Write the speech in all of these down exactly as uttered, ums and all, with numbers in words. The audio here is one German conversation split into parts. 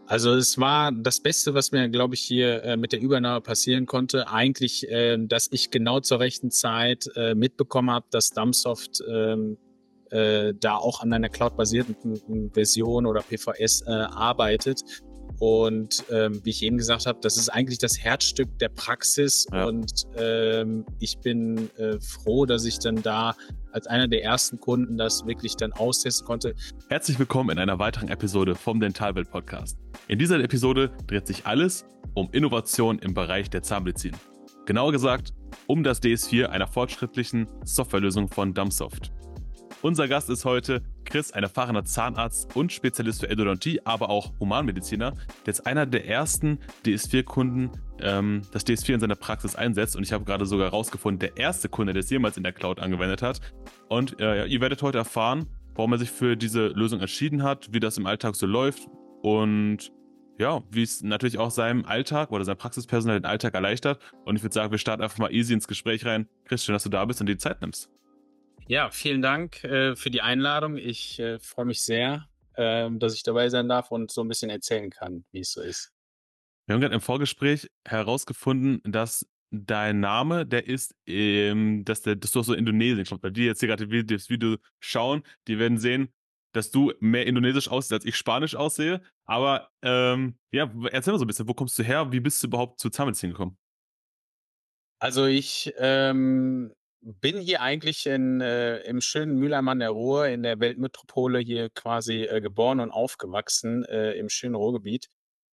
Also es war das Beste, was mir, glaube ich, hier äh, mit der Übernahme passieren konnte. Eigentlich, äh, dass ich genau zur rechten Zeit äh, mitbekommen habe, dass Dumpsoft ähm, äh, da auch an einer cloud-basierten Version oder P V S äh, arbeitet. Und ähm, wie ich eben gesagt habe, das ist eigentlich das Herzstück der Praxis. Ja. Und ähm, ich bin äh, froh, dass ich dann da als einer der ersten Kunden das wirklich dann austesten konnte. Herzlich willkommen in einer weiteren Episode vom Dentalwelt Podcast. In dieser Episode dreht sich alles um Innovation im Bereich der Zahnmedizin. Genauer gesagt um das D S vier einer fortschrittlichen Softwarelösung von Dumpsoft. Unser Gast ist heute Chris, ein erfahrener Zahnarzt und Spezialist für Endodontie, aber auch Humanmediziner, der ist einer der ersten D S vier Kunden ähm, das D S vier in seiner Praxis einsetzt. Und ich habe gerade sogar herausgefunden, der erste Kunde, der es jemals in der Cloud angewendet hat. Und äh, ihr werdet heute erfahren, warum er sich für diese Lösung entschieden hat, wie das im Alltag so läuft und ja, wie es natürlich auch seinem Alltag oder seinem Praxispersonal den Alltag erleichtert. Und ich würde sagen, wir starten einfach mal easy ins Gespräch rein. Chris, schön, dass du da bist und dir die Zeit nimmst. Ja, vielen Dank äh, für die Einladung. Ich äh, freue mich sehr, äh, dass ich dabei sein darf und so ein bisschen erzählen kann, wie es so ist. Wir haben gerade im Vorgespräch herausgefunden, dass dein Name, der ist, ähm, dass, der, dass du aus so Indonesien kommst. Weil die jetzt hier gerade das Video schauen, die werden sehen, dass du mehr indonesisch aussiehst, als ich spanisch aussehe. Aber ähm, ja, erzähl mal so ein bisschen, wo kommst du her? Wie bist du überhaupt zur Zahnmedizin gekommen? Also ich ähm, bin hier eigentlich in, äh, im schönen Mülheim an der Ruhr in der Weltmetropole hier quasi äh, geboren und aufgewachsen äh, im schönen Ruhrgebiet.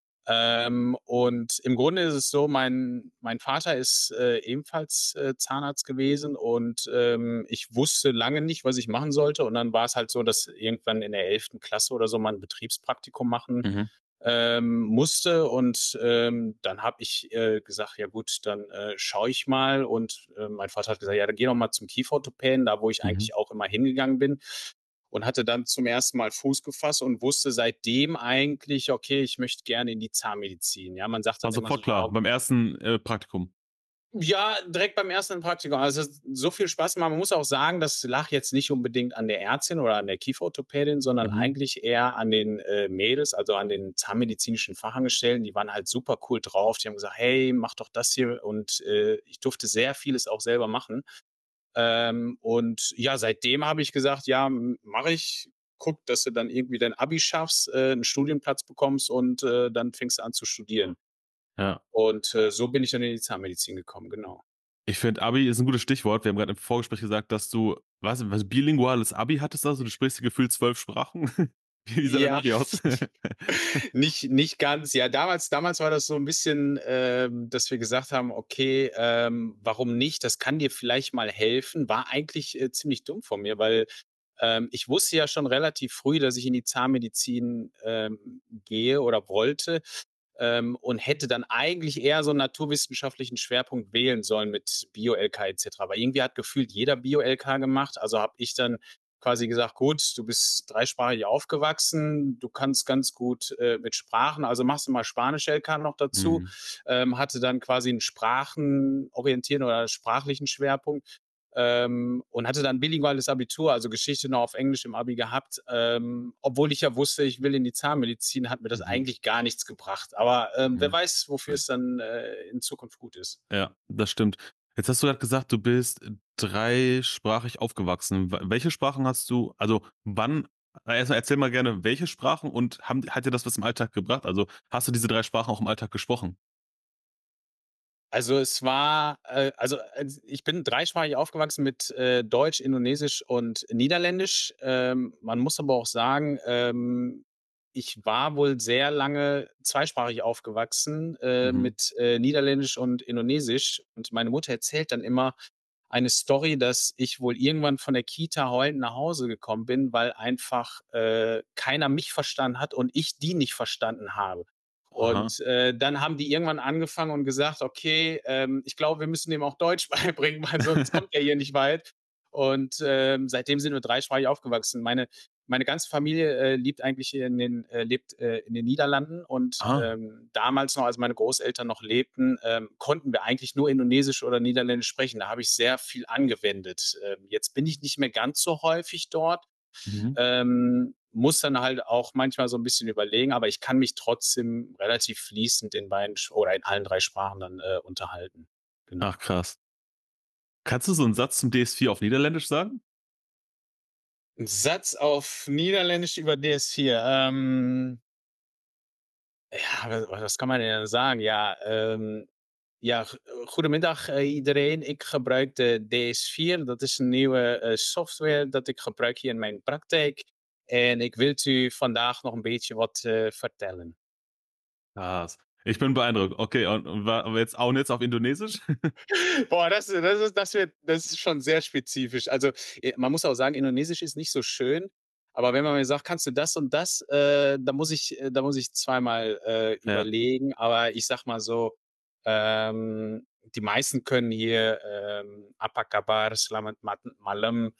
Ähm, und im Grunde ist es so, mein mein Vater ist äh, ebenfalls äh, Zahnarzt gewesen und ähm, ich wusste lange nicht, was ich machen sollte. Und dann war es halt so, dass irgendwann in der elften Klasse oder so mal ein Betriebspraktikum machen Mhm. ähm, musste. Und ähm, dann habe ich äh, gesagt, ja gut, dann äh, schaue ich mal. Und äh, mein Vater hat gesagt, ja, dann geh doch mal zum Kieferorthopäden, da wo ich Mhm. eigentlich auch immer hingegangen bin. Und hatte dann zum ersten Mal Fuß gefasst und wusste seitdem eigentlich, okay, ich möchte gerne in die Zahnmedizin. Ja, man sagt War dann immer so, sofort ja, klar, beim ersten äh, Praktikum. ja, direkt beim ersten Praktikum. Also, es hat so viel Spaß gemacht. Man muss auch sagen, das lag jetzt nicht unbedingt an der Ärztin oder an der Kieferorthopädin, sondern Mhm. eigentlich eher an den äh, Mädels, also an den zahnmedizinischen Fachangestellten. Die waren halt super cool drauf. Die haben gesagt, hey, mach doch das hier. Und äh, ich durfte sehr vieles auch selber machen. Ähm, und ja, seitdem habe ich gesagt, ja, mache ich. Guck, dass du dann irgendwie dein Abi schaffst, äh, 'n Studienplatz bekommst und äh, dann fängst du an zu studieren. Ja. Und äh, so bin ich dann in die Zahnmedizin gekommen, genau. Ich finde, Abi ist ein gutes Stichwort. Wir haben gerade im Vorgespräch gesagt, dass du, was, was bilinguales Abi hattest, also du sprichst gefühlt zwölf Sprachen. Wie sah dein Ja, Abi aus? nicht nicht ganz. Ja, damals damals war das so ein bisschen, ähm, dass wir gesagt haben: „Okay, ähm, warum nicht? Das kann dir vielleicht mal helfen.“ War eigentlich äh, ziemlich dumm von mir, weil ähm, ich wusste ja schon relativ früh, dass ich in die Zahnmedizin ähm, gehe oder wollte, ähm, und hätte dann eigentlich eher so einen naturwissenschaftlichen Schwerpunkt wählen sollen mit Bio-L K et cetera. Aber irgendwie hat gefühlt jeder Bio-L K gemacht. Also habe ich dann quasi gesagt, gut, du bist dreisprachig aufgewachsen, du kannst ganz gut äh, mit Sprachen, also machst du mal Spanisch-L K noch dazu, Mhm. ähm, hatte dann quasi einen sprachenorientierten oder sprachlichen Schwerpunkt ähm, und hatte dann bilinguales Abitur, also Geschichte noch auf Englisch im Abi gehabt. Ähm, obwohl ich ja wusste, ich will in die Zahnmedizin, hat mir das Mhm. eigentlich gar nichts gebracht. Aber ähm, wer Ja. weiß, wofür es dann äh, in Zukunft gut ist. Ja, das stimmt. Jetzt hast du gerade gesagt, du bist dreisprachig aufgewachsen. Wa welche Sprachen hast du also, wann äh, erst erzähl mal gerne, welche Sprachen und haben hat dir das was im Alltag gebracht? Also, hast du diese drei Sprachen auch im Alltag gesprochen? Also es war, äh, also als ich bin dreisprachig aufgewachsen mit äh, Deutsch, Indonesisch und Niederländisch. Ähm, man muss aber auch sagen, ähm, ich war wohl sehr lange zweisprachig aufgewachsen äh, Mhm. mit äh, Niederländisch und Indonesisch. Und meine Mutter erzählt dann immer eine Story, dass ich wohl irgendwann von der Kita heulend nach Hause gekommen bin, weil einfach äh, keiner mich verstanden hat und ich die nicht verstanden habe. Aha. Und äh, dann haben die irgendwann angefangen und gesagt, okay, ähm, ich glaube, wir müssen dem auch Deutsch beibringen, weil sonst kommt er hier nicht weit. Und ähm, seitdem sind wir dreisprachig aufgewachsen. Meine, meine ganze Familie äh, lebt eigentlich in den, äh, lebt äh, in den Niederlanden und Ah. ähm, damals noch, als meine Großeltern noch lebten, ähm, konnten wir eigentlich nur Indonesisch oder Niederländisch sprechen. Da habe ich sehr viel angewendet. Ähm, jetzt bin ich nicht mehr ganz so häufig dort, Mhm. ähm, muss dann halt auch manchmal so ein bisschen überlegen, aber ich kann mich trotzdem relativ fließend in beiden Sch oder in allen drei Sprachen dann, äh, unterhalten. Genau. Ach krass. Kannst du so einen Satz zum D S vier auf Niederländisch sagen? 'N Satz auf Niederländisch über D S vier, ähm, ja, wa was kann man denn sagen? Ja, ähm, ja, g goedemiddag, eh, iedereen. Ik gebruik de D S vier. Dat is een nieuwe, eh, software dat ik gebruik hier in mijn praktijk en ik wil u vandaag nog een beetje wat, eh, vertellen. Krass. Ich bin beeindruckt. Okay, und und wa aber jetzt und jetzt auf Indonesisch? Boah, das das ist das wird das ist schon sehr spezifisch. Also, äh, man muss auch sagen, Indonesisch ist nicht so schön, aber wenn man mir sagt: „Kannst du das und das?", Äh, da muss ich äh, da muss ich zweimal, äh, Ja. überlegen. Aber ich sage mal so, ähm, die meisten können hier, ähm, "Apa kabar?", "Selamat mat malam",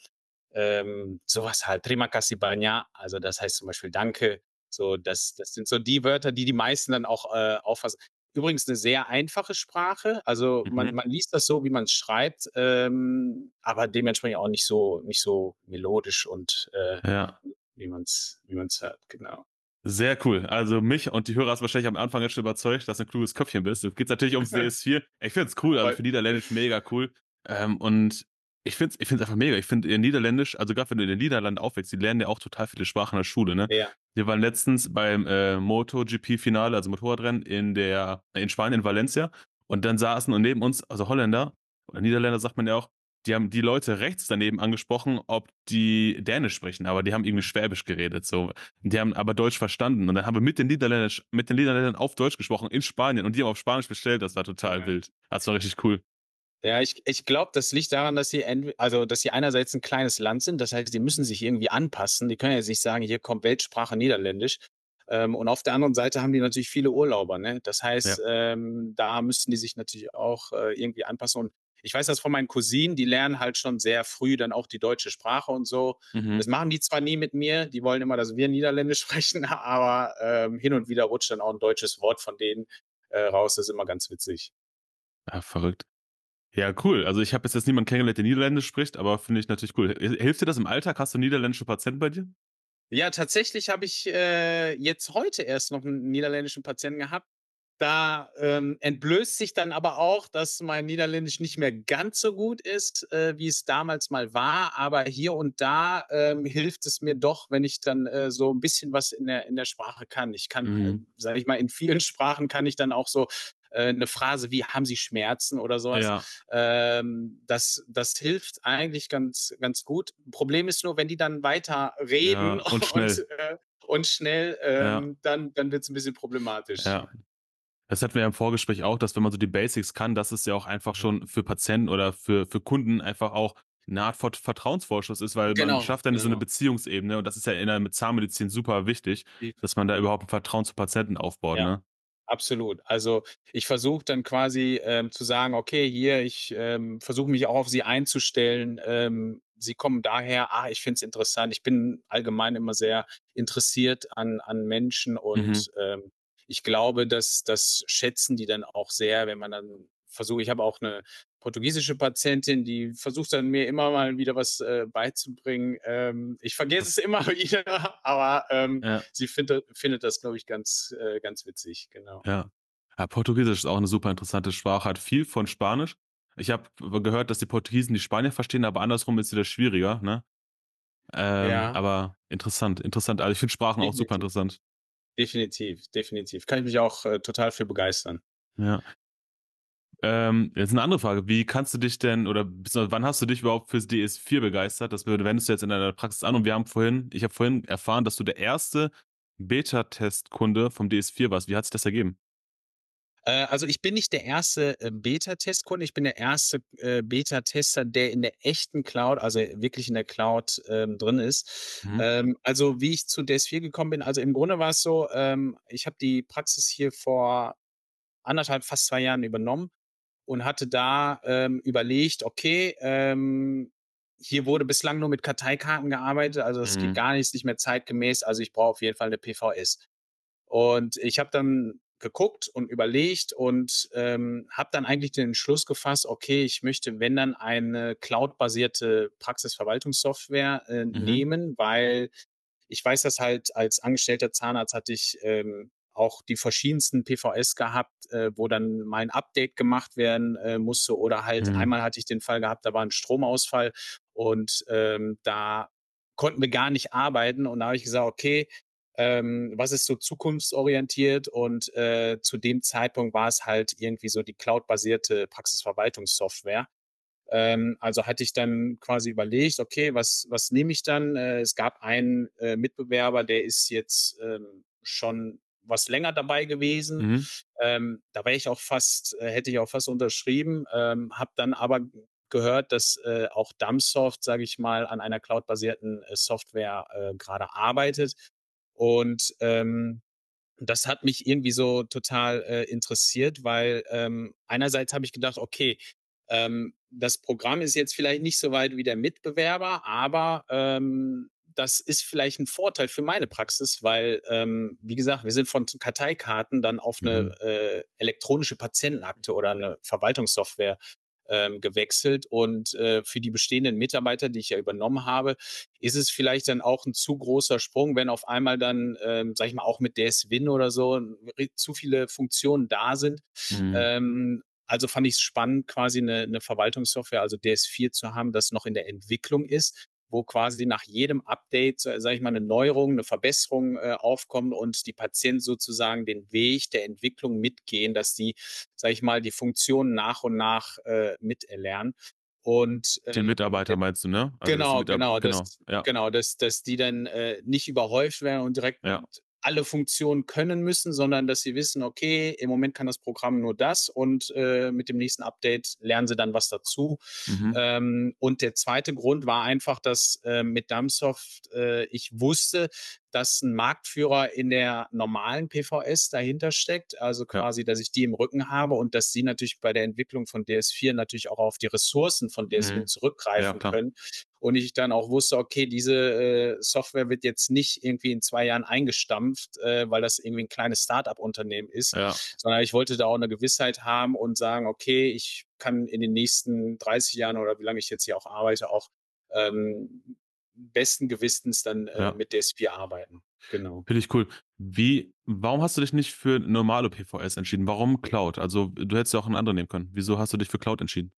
ähm, so halt. "Terima kasih banyak", also das heißt zum Beispiel „Danke". So, das das sind so die Wörter, die die meisten dann auch, äh, auffassen. Übrigens eine sehr einfache Sprache. Also, man Mhm. man liest das so, wie man's schreibt, ähm, aber dementsprechend auch nicht so nicht so melodisch und, äh, Ja. wie man's wie man's hört, genau. Sehr cool. Also, mich und die Hörer hast wahrscheinlich am Anfang jetzt schon überzeugt, dass du 'n kluges Köpfchen bist. Jetzt geht's natürlich ums D S vier. Ich finde es cool, also, für Weil Niederländisch mega cool. Ähm, und ich finde es ich finde es einfach mega. Ich finde, äh, Niederländisch also, grad wenn du in den Niederlanden aufwächst, die lernen ja auch total viele Sprachen in der Schule, ne? ja, Wir waren letztens beim, äh, MotoGP-Finale, also Motorradrennen in der in Spanien, in Valencia. Und dann saßen und neben uns also Holländer oder Niederländer sagt man ja auch, die haben die Leute rechts daneben angesprochen, ob die Dänisch sprechen, aber die haben irgendwie Schwäbisch geredet, so. Die haben aber Deutsch verstanden und dann haben wir mit den Niederländisch mit den Niederländern auf Deutsch gesprochen in Spanien und die haben auf Spanisch bestellt. Das war total ja. wild. Das war richtig cool. Ja, ich ich glaube, das liegt daran, dass sie entw also, dass sie einerseits ein kleines Land sind, das heißt, die müssen sich irgendwie anpassen. Die können ja jetzt nicht sagen: „Hier kommt Weltsprache Niederländisch." Ähm, und auf der anderen Seite haben die natürlich viele Urlauber, ne? Das Ja. heißt, ähm, da müssten die sich natürlich auch, äh, irgendwie anpassen. Und ich weiß das von meinen Cousinen, die lernen halt schon sehr früh dann auch die deutsche Sprache und so. Das Mhm. machen die zwar nie mit mir, die wollen immer, dass wir Niederländisch sprechen, aber, ähm, hin und wieder rutscht dann auch ein deutsches Wort von denen, äh, raus. Das ist immer ganz witzig. Ja, verrückt. Ja, cool. Also, ich habe bis jetzt niemanden kennengelernt, der Niederländisch spricht, aber finde ich natürlich cool. Hi hilft dir das im Alltag? Hast du niederländische Patienten bei dir? Ja, tatsächlich habe ich, äh, jetzt heute erst noch einen niederländischen Patienten gehabt. Da, ähm, entblößt sich dann aber auch, dass mein Niederländisch nicht mehr ganz so gut ist, äh, wie es damals mal war. Aber hier und da, ähm, hilft es mir doch, wenn ich dann, äh, so ein bisschen was in der in der Sprache kann. Ich kann, äh, Mhm. sage ich mal, in vielen Sprachen kann ich dann auch so, äh, 'ne Phrase wie: „Haben Sie Schmerzen?" oder sowas. Ja, Ähm, das das hilft eigentlich ganz ganz gut. Problem ist nur, wenn die dann weiter reden ja, und und, schnell. äh und schnell, Ja, ähm, dann dann wird's 'n bisschen problematisch. ja. Das hatten wir ja im Vorgespräch auch, dass wenn man so die Basics kann, dass es ja auch einfach Mhm. schon für Patienten oder für für Kunden einfach auch 'ne Art Vert Vertrauensvorschuss ist, weil man Genau, schafft dann so 'ne genau. Beziehungsebene und das ist ja in der mit Zahnmedizin super wichtig, dass man da Definitiv. überhaupt 'n Vertrauen zu Patienten aufbaut, Ja. ne? Absolut. Also, ich versuche dann quasi, ähm, zu sagen: „Okay, hier, ich, ähm, versuche mich auch auf Sie einzustellen. Ähm, Sie kommen daher, ah, ich finde es interessant." Ich bin allgemein immer sehr interessiert an an Menschen Mhm. und, ähm, ich glaube, dass das schätzen die dann auch sehr, wenn man dann versucht. Ich habe auch eine portugiesische Patientin, die versucht dann mir immer mal wieder was, äh, beizubringen. Ähm, ich vergesse es Das immer wieder, aber, ähm, ja, sie findet findet das, glaube ich, ganz äh, ganz witzig, genau. ja. Ja, Portugiesisch ist auch 'ne super interessante Sprache, hat viel von Spanisch. Ich habe w gehört, dass die Portugiesen die Spanier verstehen, aber andersrum ist wieder schwieriger, ne? Ähm, Ja, aber interessant, interessant. Also, ich finde Sprachen auch super definitiv, interessant. definitiv, definitiv. Kann ich mich auch, äh, total für begeistern. Ja. Ähm, jetzt 'ne andere Frage. Wie kannst du dich denn oder beziehungsweise wann hast du dich überhaupt fürs D S vier begeistert? Das w wendest du jetzt in deiner Praxis an und wir haben vorhin ich habe vorhin erfahren, dass du der erste Beta-Testkunde vom D S vier warst. Wie hat sich das ergeben? Äh, also, ich bin nicht der erste, äh, Beta-Testkunde. Ich bin der erste, äh, Beta-Tester, der in der echten Cloud, also wirklich in der Cloud, ähm, drin ist. Mhm. Ähm, also, wie ich zu D S vier gekommen bin, also, im Grunde war es so, ähm, ich habe die Praxis hier vor anderthalb, fast zwei Jahren übernommen und hatte da, ähm, überlegt: „Okay, ähm, hier wurde bislang nur mit Karteikarten gearbeitet, also, das geht Mhm. gar nicht, ist nicht mehr zeitgemäß, also, ich brauche auf jeden Fall eine P V S." Und ich habe dann geguckt und überlegt und, ähm, habe dann eigentlich den Entschluss gefasst: „Okay, ich möchte, wenn dann, eine cloudbasierte Praxisverwaltungssoftware, äh, Mhm. nehmen", weil ich weiß das halt, als angestellter Zahnarzt hatte ich, ähm, auch die verschiedensten P V S gehabt, äh, wo dann mal 'n Update gemacht werden, äh, musste oder halt Mhm. einmal hatte ich den Fall gehabt, da war 'n Stromausfall und, ähm, da konnten wir gar nicht arbeiten und da habe ich gesagt: „Okay, ähm, was ist so zukunftsorientiert?“ Und, äh, zu dem Zeitpunkt war es halt irgendwie so die cloudbasierte Praxisverwaltungssoftware. Ähm, also hatte ich dann quasi überlegt: „Okay, was was nehme ich dann?“ Äh, es gab einen, äh, Mitbewerber, der ist jetzt, ähm, schon was länger dabei gewesen. Mhm. Ähm, da wäre ich auch fast äh, hätte ich auch fast unterschrieben, ähm, habe dann aber gehört, dass, äh, auch Dumpsoft, sage ich mal, an einer cloudbasierten, äh, Software, äh, grade arbeitet. Und, ähm, das hat mich irgendwie so total, äh, interessiert, weil, ähm, einerseits habe ich gedacht: „Okay, ähm, das Programm ist jetzt vielleicht nicht so weit wie der Mitbewerber, aber, ähm, das ist vielleicht 'n Vorteil für meine Praxis“, weil, ähm, wie gesagt, wir sind von z Karteikarten dann auf 'ne, Mhm. äh, elektronische Patientenakte oder 'ne Verwaltungssoftware, ähm, gewechselt. Und, äh, für die bestehenden Mitarbeiter, die ich ja übernommen habe, ist es vielleicht dann auch 'n zu großer Sprung, wenn auf einmal dann, ähm, sage ich mal, auch mit DSWin oder so ri zu viele Funktionen da sind. Mhm. Ähm, also fand ich's spannend, quasi 'ne 'ne Verwaltungssoftware, also D S vier zu haben, das noch in der Entwicklung ist, wo quasi nach jedem Update, sa sage ich mal, 'ne Neuerung, 'ne Verbesserung, äh, aufkommt und die Patienten sozusagen den Weg der Entwicklung mitgehen, dass die, sage ich mal, die Funktionen nach und nach, äh, miterlernen. Und, Den ähm, Mitarbeiter d meinst du, ne? Also, dass die genau, Mitarb genau, genau, dass ja. genau, dass dass die dann, äh, nicht überhäuft werden und direkt Ja. alle Funktionen können müssen, sondern dass sie wissen: „Okay, im Moment kann das Programm nur das und, äh, mit dem nächsten Update lernen sie dann was dazu.“ Mhm. Ähm, und der zweite Grund war einfach, dass, äh, mit Dumpsoft, äh, ich wusste, dass 'n Marktführer in der normalen P V S dahinter steckt, also Ja. quasi, dass ich die im Rücken habe und dass sie natürlich bei der Entwicklung von D S vier natürlich auch auf die Ressourcen von DSWin Mhm. Ja, zurückgreifen klar. können. Und ich dann auch wusste: „Okay, diese, äh, Software wird jetzt nicht irgendwie in zwei Jahren eingestampft, äh, weil das irgendwie 'n kleines Start-up-Unternehmen ist“, Ja. sondern ich wollte da auch 'ne Gewissheit haben und sagen: „Okay, ich kann in den nächsten dreißig Jahren oder wie lange ich jetzt hier auch arbeite, auch, ähm, besten Gewissens dann, äh, Ja. mit D S vier arbeiten.“ Genau. Finde ich cool. Wie warum hast du dich nicht für normale P V S entschieden? Warum Cloud? Also, du hättest ja auch 'n anderen nehmen können. Wieso hast du dich für Cloud entschieden?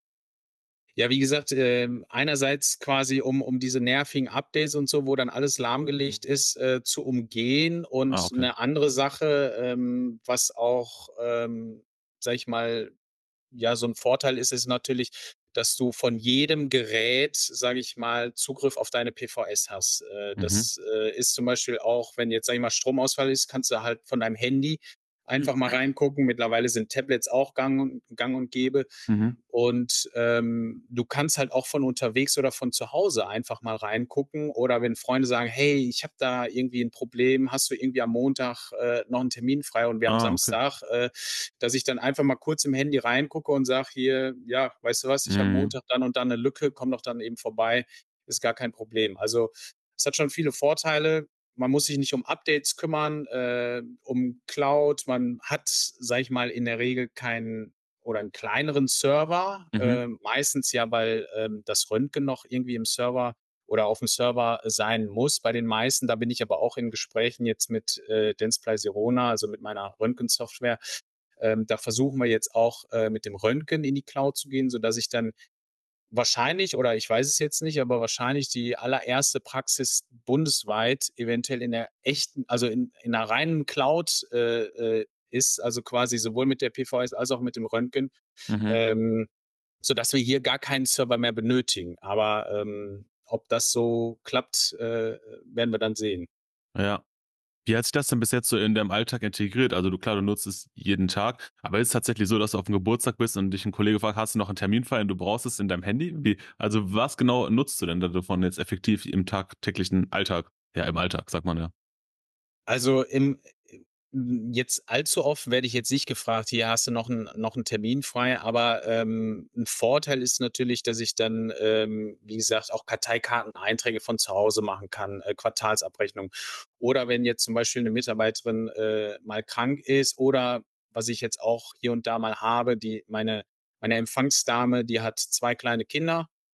Ja, wie gesagt, ähm, einerseits quasi, um um diese nervigen Updates und so, wo dann alles lahmgelegt ist, äh, zu umgehen. Ah, Und okay. 'ne andere Sache, ähm, was auch, ähm, sage ich mal, ja, so 'n Vorteil ist, ist natürlich, dass du von jedem Gerät, sage ich mal, Zugriff auf deine P V S hast. Äh, Mhm. das, äh, ist zum Beispiel auch, wenn jetzt, sage ich mal, Stromausfall ist, kannst du halt von deinem Handy einfach mal reingucken. Mittlerweile sind Tablets auch gang und gang und gäbe. Mhm. Und, ähm, du kannst halt auch von unterwegs oder von zu Hause einfach mal reingucken. Oder wenn Freunde sagen: „Hey, ich habe da irgendwie 'n Problem. Hast du irgendwie am Montag, äh, noch 'n Termin frei und wir haben Ah, okay. Samstag?“ Äh, dass ich dann einfach mal kurz im Handy reingucke und sage: „Hier, ja, weißt du was? Ich habe Mhm. Montag dann und dann 'ne Lücke, komm doch dann eben vorbei. Ist gar kein Problem.“ Also, es hat schon viele Vorteile. Man muss sich nicht um Updates kümmern, äh, um Cloud. Man hat, sage ich mal, in der Regel keinen oder 'n kleineren Server, Mhm. ähm, meistens ja, weil, ähm, das Röntgen noch irgendwie im Server oder aufm Server sein muss bei den meisten. Da bin ich aber auch in Gesprächen jetzt mit, äh, Dentsply Sirona, also mit meiner Röntgensoftware. Ähm, da versuchen wir jetzt auch, äh, mit dem Röntgen in die Cloud zu gehen, sodass ich dann wahrscheinlich oder ich weiß es jetzt nicht, aber wahrscheinlich die allererste Praxis bundesweit eventuell in der echten also in in 'ner reinen Cloud, äh, äh, ist, also quasi sowohl mit der P V S als auch mit dem Röntgen, Mhm. ähm, sodass wir hier gar keinen Server mehr benötigen. Aber, ähm, ob das so klappt, äh, werden wir dann sehen. Ja. Wie hat sich das denn bis jetzt so in deinem Alltag integriert? Also, du klar, du nutzt es jeden Tag, aber ist es tatsächlich so, dass du aufm Geburtstag bist und dich 'n Kollege fragt: „Hast du noch 'n Termin frei?“ und du brauchst es in deinem Handy? Wie also, was genau nutzt du denn da davon jetzt effektiv im tagtäglichen Alltag? Ja, im Alltag, sagt man ja. Also, im hm, jetzt allzu oft werde ich jetzt nicht gefragt: „Hier, hast du noch 'n noch 'n Termin frei?“ Aber, ähm, 'n Vorteil ist natürlich, dass ich dann, ähm, wie gesagt, auch Karteikarteneinträge von zu Hause machen kann, äh, Quartalsabrechnung. Oder wenn jetzt zum Beispiel 'ne Mitarbeiterin, äh, mal krank ist oder was ich jetzt auch hier und da mal habe, die meine meine Empfangsdame, die hat zwei kleine Kinder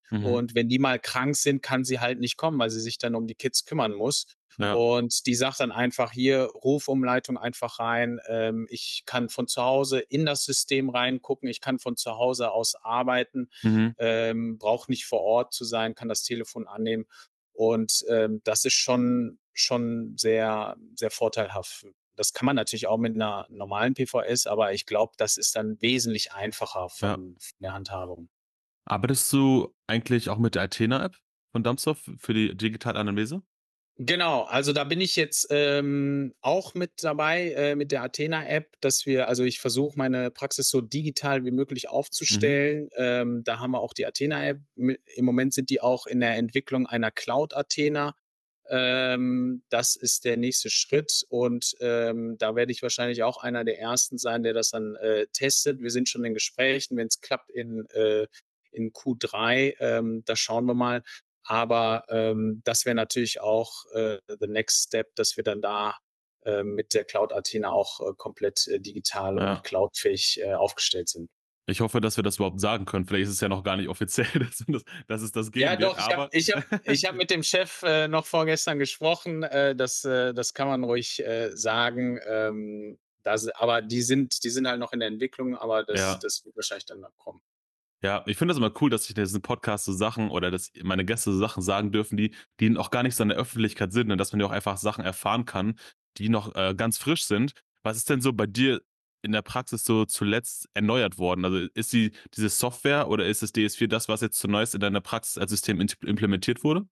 Mhm. Und wenn die mal krank sind, kann sie halt nicht kommen, weil sie sich dann um die Kids kümmern muss. Ja. Und die sagt dann einfach: „Hier, Rufumleitung einfach rein. Ähm, ich kann von zu Hause in das System reingucken. Ich kann von zu Hause aus arbeiten, Mhm. ähm, brauche nicht vor Ort zu sein, kann das Telefon annehmen.“ Und, ähm, das ist schon schon sehr sehr vorteilhaft. Das kann man natürlich auch mit einer normalen P V S, aber ich glaube, das ist dann wesentlich einfacher Ja. von von der Handhabung. Arbeitest du eigentlich auch mit der Athena-App von Dumpsoft für die Digitalanalyse? Genau, also da bin ich jetzt, ähm, auch mit dabei, äh, mit der Athena-App, dass wir also ich versuche, meine Praxis so digital wie möglich Mhm. aufzustellen. Ähm, da haben wir auch die Athena-App. Mi Im Moment sind die auch in der Entwicklung einer Cloud Athena. Ähm, das ist der nächste Schritt und, ähm, da werde ich wahrscheinlich auch einer der Ersten sein, der das dann, äh, testet. Wir sind schon in Gesprächen, wenn es klappt in, äh in Q drei, ähm, da schauen wir mal. Aber, ähm, das wäre natürlich auch, äh, the next step, dass wir dann da, äh, mit der Cloud Athena auch, äh, komplett, äh, digital und Ja. cloudfähig, äh, aufgestellt sind. Ich hoffe, dass wir das überhaupt sagen können. Vielleicht ist es ja noch gar nicht offiziell, dass das dass es das Ja geben wird, doch, ich habe aber ich habe ich habe mit dem Chef, äh, noch vorgestern gesprochen, äh, das äh, das kann man ruhig, äh, sagen. Ähm, da si aber die sind die sind halt noch in der Entwicklung, aber das ja. das wird wahrscheinlich dann noch kommen. Ja, ich finde das immer cool, dass ich in diesem Podcast so Sachen oder dass meine Gäste so Sachen sagen dürfen, die die auch gar nicht so in der Öffentlichkeit sind und dass man ja auch einfach Sachen erfahren kann, die noch, äh, ganz frisch sind. Was ist denn so bei dir in der Praxis so zuletzt erneuert worden? Also, ist die diese Software oder ist das D S vier das, was jetzt zumeist in deiner Praxis als System int implementiert wurde?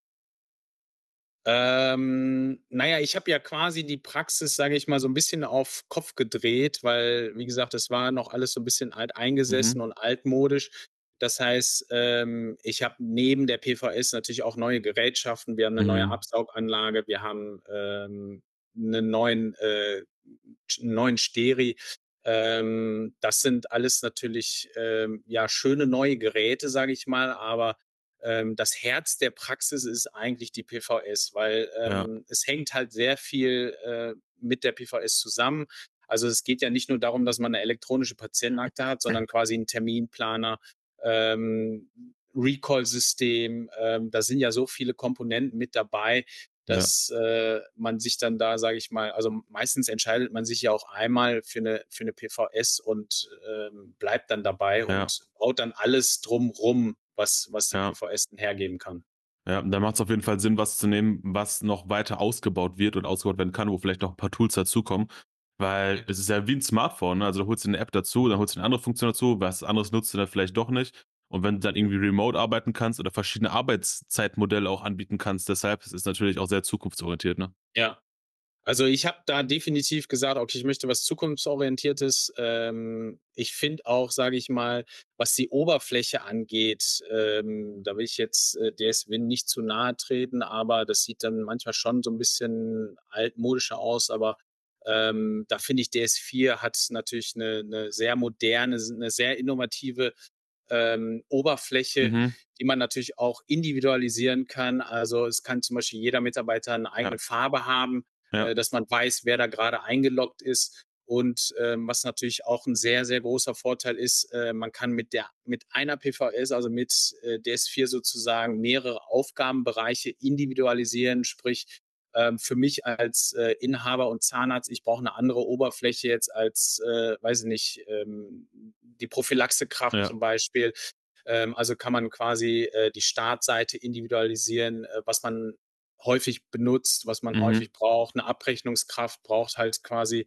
Ähm, na ja, ich habe ja quasi die Praxis, sage ich mal, so ein bisschen auf Kopf gedreht, weil, wie gesagt, das war noch alles so ein bisschen Mhm. alteingesessen und altmodisch. Das heißt, ähm, ich habe neben der P V S natürlich auch neue Gerätschaften. Wir haben eine neue Mhm. Absauganlage, wir haben, ähm, 'nen neuen, äh 'n neuen Steri. Ähm, das sind alles natürlich, ähm, ja, schöne neue Geräte, sage ich mal, aber ähm, das Herz der Praxis ist eigentlich die P V S, weil Ja, ähm, es hängt halt sehr viel äh, mit der P V S zusammen. Also es geht ja nicht nur darum, dass man eine elektronische Patientenakte hat, sondern quasi einen Terminplaner, ähm, Recall-System. Ähm, da sind ja so viele Komponenten mit dabei, ja, dass äh, man sich dann da, sage ich mal, also meistens entscheidet man sich ja auch einmal für eine, für eine P V S und ähm, bleibt dann dabei ja, und baut dann alles drumrum, was, was die ja. P V S dann hergeben kann. Ja, da macht es auf jeden Fall Sinn, was zu nehmen, was noch weiter ausgebaut wird und ausgebaut werden kann, wo vielleicht noch ein paar Tools dazukommen. Weil es ist ja wie ein Smartphone, ne? Also, du holst dir 'ne App dazu, dann holst du 'ne andere Funktion dazu, was anderes nutzt du dann vielleicht doch nicht. Und wenn du dann irgendwie remote arbeiten kannst oder verschiedene Arbeitszeitmodelle auch anbieten kannst, deshalb es ist natürlich auch sehr zukunftsorientiert, ne? Ja. Also, ich habe da definitiv gesagt: „Okay, ich möchte was Zukunftsorientiertes.“ Ähm, ich finde auch, sage ich mal, was die Oberfläche angeht, ähm, da will ich jetzt, äh, D S Win nicht zu nahe treten, aber das sieht dann manchmal schon so ein bisschen altmodischer aus. Aber, ähm, da finde ich, D S vier hat natürlich eine 'ne sehr moderne, eine sehr innovative, ähm, Oberfläche, Mhm. die man natürlich auch individualisieren kann. Also, es kann zum Beispiel jeder Mitarbeiter eine Ja, eigene Farbe haben, ja, äh, dass man weiß, wer da gerade eingeloggt ist. Und ähm, was natürlich auch ein sehr, sehr großer Vorteil ist, äh, man kann mit der mit einer P V S, also mit äh, D S vier sozusagen mehrere Aufgabenbereiche individualisieren. Sprich, ähm, für mich als äh, Inhaber und Zahnarzt, ich brauche eine andere Oberfläche jetzt als, äh, weiß ich nicht, ähm, die Prophylaxekraft ja, zum Beispiel. Ähm, also kann man quasi äh, die Startseite individualisieren, äh, was man häufig benutzt, was man mhm, häufig braucht. Eine Abrechnungskraft braucht halt quasi,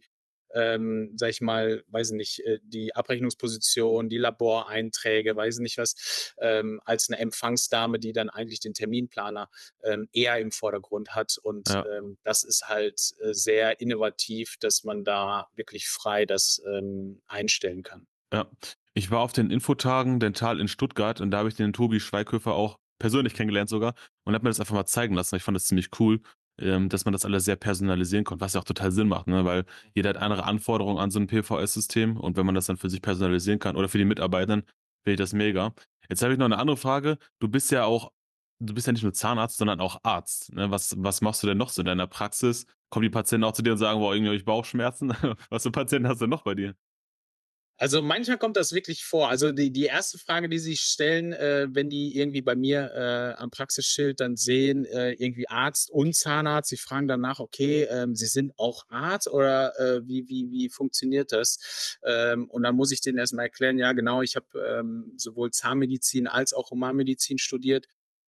ähm, sage ich mal, weiß ich nicht, äh, die Abrechnungsposition, die Laboreinträge, weiß ich nicht was, ähm, als eine Empfangsdame, die dann eigentlich den Terminplaner ähm, eher im Vordergrund hat. Und ja, ähm, das ist halt äh, sehr innovativ, dass man da wirklich frei das ähm, einstellen kann. ja. Ich war auf den Infotagen Dental in Stuttgart und da habe ich den Tobi Schweighöfer auch persönlich kennengelernt sogar und habe mir das einfach mal zeigen lassen. Ich fand das ziemlich cool, ähm, dass man das alles sehr personalisieren konnte, was ja auch total Sinn macht, ne? Weil jeder hat andere Anforderungen an so 'n P V S-System und wenn man das dann für sich personalisieren kann oder für die Mitarbeitenden, finde ich das mega. Jetzt habe ich noch 'ne andere Frage. Du bist ja auch du bist ja nicht nur Zahnarzt, sondern auch Arzt, ne? Was was machst du denn noch so in deiner Praxis? Kommen die Patienten auch zu dir und sagen: „Boah, irgendwie habe ich Bauchschmerzen?“ Was für Patienten hast du noch bei dir? Also, manchmal kommt das wirklich vor. Also, die die erste Frage, die sie sich stellen, äh, wenn die irgendwie bei mir, äh, am Praxisschild dann sehen, äh, irgendwie Arzt und Zahnarzt. Sie fragen danach: „Okay, ähm, Sie sind auch Arzt oder, äh, wie wie wie funktioniert das?“ Ähm, und dann muss ich denen erst mal erklären: „Ja, genau, ich habe, ähm, sowohl Zahnmedizin als auch Humanmedizin studiert.“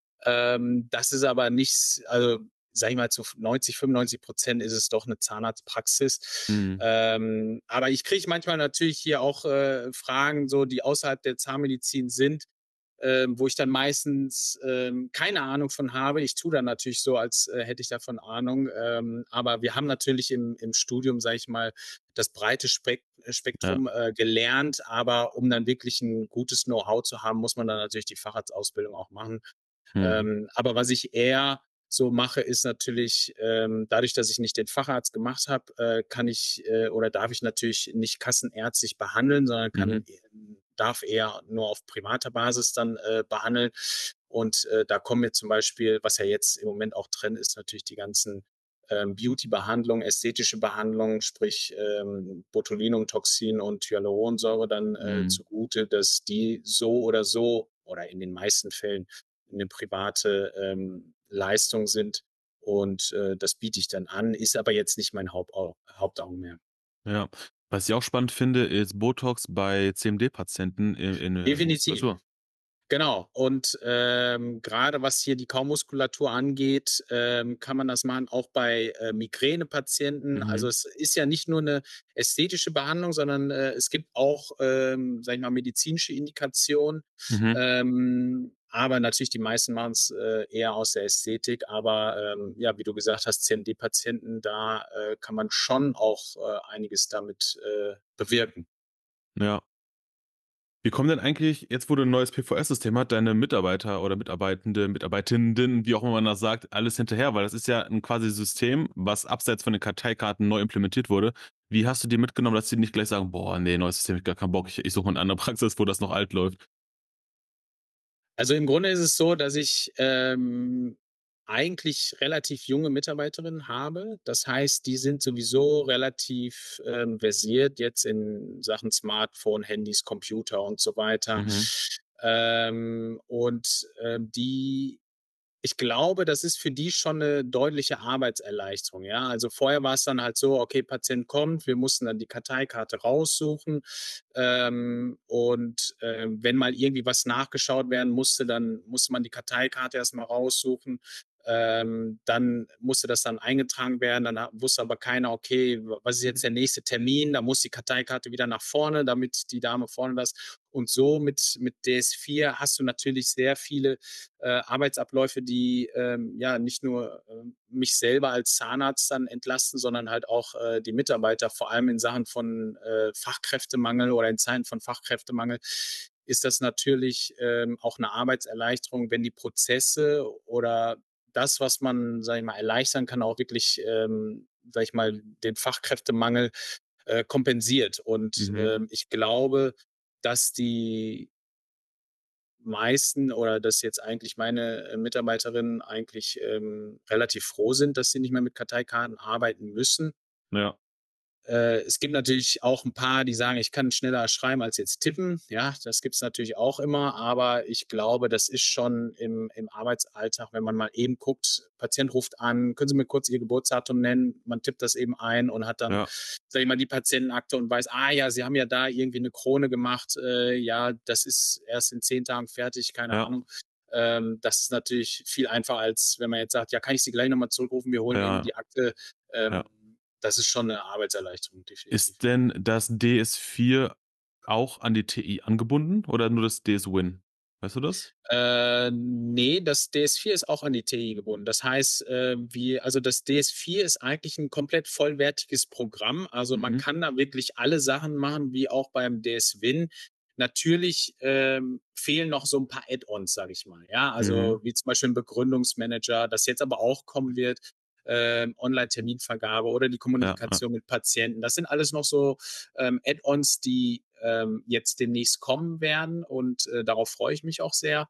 Ähm, das ist aber nicht also, sage ich mal, zu neunzig, fünfundneunzig ist es doch eine Zahnarztpraxis. Mhm. Ähm, aber ich kriege manchmal natürlich hier auch, äh, Fragen so, die außerhalb der Zahnmedizin sind, ähm, wo ich dann meistens, ähm, keine Ahnung von habe. Ich tue dann natürlich so, als, äh, hätte ich davon Ahnung. Ähm, aber wir haben natürlich im im Studium, sage ich mal, das breite Spek Ja. Spektrum, äh, gelernt, aber um dann wirklich ein gutes Know-how zu haben, muss man dann natürlich die Facharztausbildung auch machen. Mhm. Ähm, aber was ich eher so mache, ist natürlich, ähm, dadurch, dass ich nicht den Facharzt gemacht habe, äh, kann ich äh, oder darf ich natürlich nicht kassenärztlich behandeln, sondern kann Mhm. darf eher nur auf privater Basis dann äh, behandeln. Und äh, da kommen mir zum Beispiel, was ja jetzt im Moment auch drin ist, natürlich die ganzen ähm, Beauty-Behandlungen, ästhetische Behandlungen, sprich ähm, Botulinumtoxin und Hyaluronsäure dann äh, Mhm. zugute, dass die so oder so oder in den meisten Fällen eine private ähm, Leistung sind. Und äh, das biete ich dann an, ist aber jetzt nicht mein Hauptau Hauptaugenmerk. Ja. Was ich auch spannend finde, ist Botox bei C M D-Patienten in in der Definitiv. Muskulatur. Genau. Und ähm, grade was hier die Kaumuskulatur angeht, ähm, kann man das machen, auch bei äh, Migränepatienten. Also, Mhm. es ist ja nicht nur eine ästhetische Behandlung, sondern äh, es gibt auch, ähm, sage ich mal, medizinische Indikationen. Mhm. Ähm, aber natürlich die meisten machen's äh, eher aus der Ästhetik. Aber ähm, ja, wie du gesagt hast, C M D-Patienten, da äh, kann man schon auch äh, einiges damit äh, bewirken. Ja. Wie kommen denn eigentlich, jetzt wo du 'n neues P V S-System hat, deine Mitarbeiter oder Mitarbeitende, Mitarbeitenden, wie auch immer man das sagt, alles hinterher? Weil das ist ja 'n quasi System, was abseits von den Karteikarten neu implementiert wurde. Wie hast du die mitgenommen, dass die nicht gleich sagen: „Boah, ne, neues System, hab ich gar keinen Bock. Ich ich suche mal 'ne andere Praxis, wo das noch alt läuft?“ Also, im Grunde ist es so, dass ich, ähm, eigentlich relativ junge Mitarbeiterinnen habe. Das heißt, die sind sowieso relativ, ähm, versiert jetzt in Sachen Smartphone, Handys, Computer und so weiter. Mhm. Ähm, und, ähm, die ich glaube, das ist für die schon eine deutliche Arbeitserleichterung, ja? Also, vorher war es dann halt so: Okay, Patient kommt, wir mussten dann die Karteikarte raussuchen, ähm, und, ähm, wenn mal irgendwie was nachgeschaut werden musste, dann musste man die Karteikarte erst mal raussuchen. Ähm, dann musste das dann eingetragen werden, dann ha wusste aber keiner: Okay, w was ist jetzt der nächste Termin? Da muss die Karteikarte wieder nach vorne, damit die Dame vorne das und so mit mit D S vier hast du natürlich sehr viele äh, Arbeitsabläufe, die ähm, ja nicht nur ähm, mich selber als Zahnarzt dann entlasten, sondern halt auch äh, die Mitarbeiter, vor allem in Sachen von äh, Fachkräftemangel oder in Zeiten von Fachkräftemangel ist das natürlich ähm, auch eine Arbeitserleichterung, wenn die Prozesse oder das, was man, sage ich mal, erleichtern kann, auch wirklich, ähm, sage ich mal, den Fachkräftemangel äh, kompensiert. Und Mhm. ähm, ich glaube, dass die meisten oder dass jetzt eigentlich meine äh, Mitarbeiterinnen eigentlich ähm, relativ froh sind, dass sie nicht mehr mit Karteikarten arbeiten müssen. Ja. Äh, es gibt natürlich auch ein paar, die sagen: „Ich kann schneller schreiben als jetzt tippen.“ Ja, das gibt's natürlich auch immer, aber ich glaube, das ist schon im im Arbeitsalltag, wenn man mal eben guckt, Patient ruft an: „Können Sie mir kurz Ihr Geburtsdatum nennen?“ Man tippt das eben ein und hat dann, Ja. sage ich mal, die Patientenakte und weiß: „Ah ja, Sie haben ja da irgendwie eine Krone gemacht. Äh, ja, das ist erst in zehn Tagen fertig“, keine Ja. Ahnung. Ähm, das ist natürlich viel einfacher, als wenn man jetzt sagt: „Ja, kann ich Sie gleich noch mal zurückrufen? Wir holen eben Ja. die Akte.“ Ja. Ähm, das ist schon 'ne Arbeitserleichterung, definitiv. Ist denn das D S vier auch an die T I angebunden oder nur das D S Win? Weißt du das? Äh, ne, das D S vier ist auch an die T I gebunden. Das heißt, äh, wir also, das D S vier ist eigentlich 'n komplett vollwertiges Programm. Also, man Mhm. kann da wirklich alle Sachen machen wie auch beim D S Win. Natürlich, ähm, fehlen noch so 'n paar Add-ons, sage ich mal, ja? Mhm. Also, wie zum Beispiel 'n Begründungsmanager, das jetzt aber auch kommen wird, ähm, Online-Terminvergabe oder die Ja, ja, Kommunikation mit Patienten. Das sind alles noch so, ähm, Add-ons, die, ähm, jetzt demnächst kommen werden und, äh, darauf freue ich mich auch sehr.